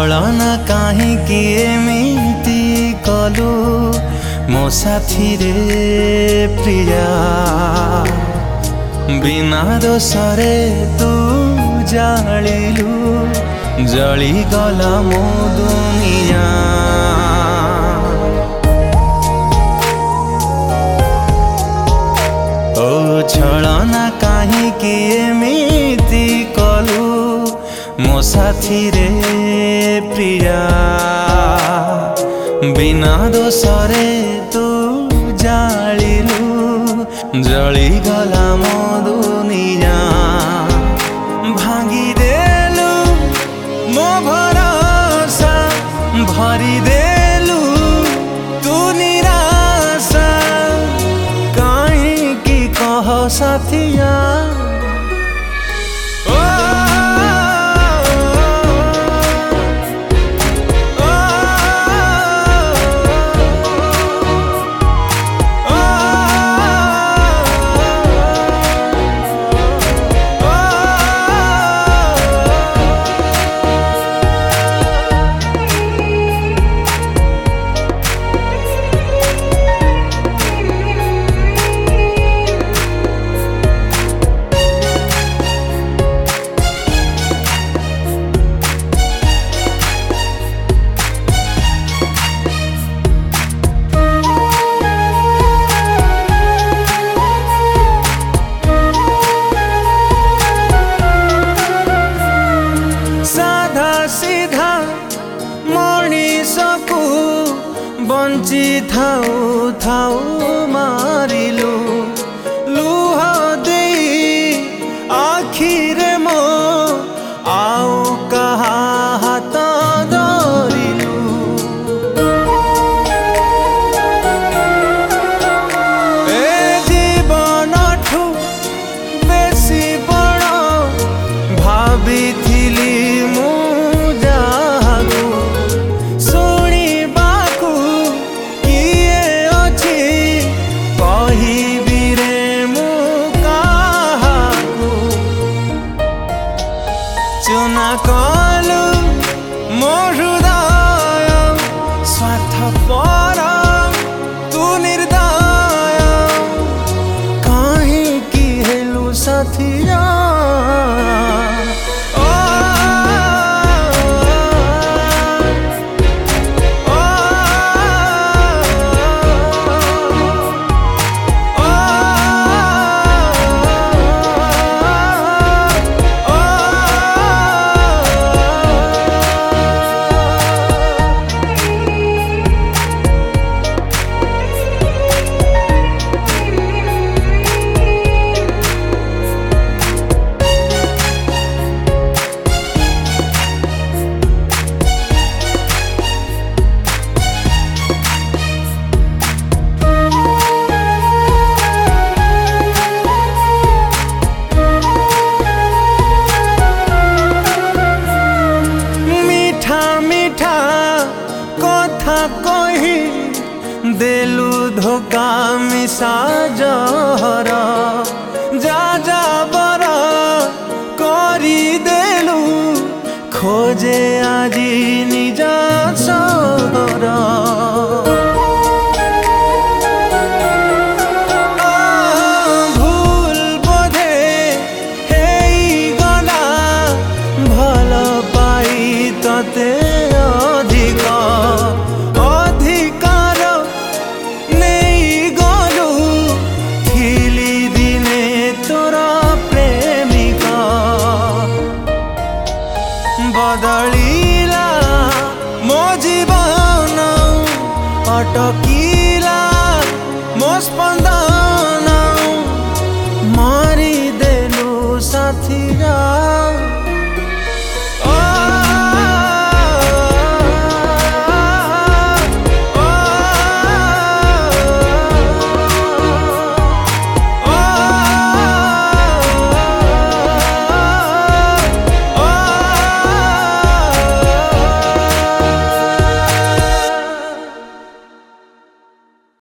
छलना काहींकि एमिति कलु मो साथी रे प्रिया बिना दोषरे तू जालिलु जली गला मो दुनिया। ओ छलना काहींकि एमिति कलु मो साथी रे प्रिया बिना दोषरे तू जालिलु जली गला मो दुनिया। भांगी देलु मो भरोसा भरी देलु तू निराशा काहींकि कह साथिया। सीधा मनीषकु बंची थाऊ थाऊ मारिलु लुह दे आखिरे मो आउ कहा हाथ धरिलु। ए जीवन ठू बेसी बड़ भाविथिली चुना कलु मो हृदय स्वार्थपर तू निर्दय काहींकि हेलु साथिया। कथा कही देलु धोखा मिसा जहर जा जाबर करी देलु खोजे आजी निज सहर। भूल बोधे हेई गला भल पाई तते अधिकार नहीं गलु थिली दिने तोरा प्रेमिका बदलिला मो जीवन अटकिला मो स्पंदन मारी देलु साथिया।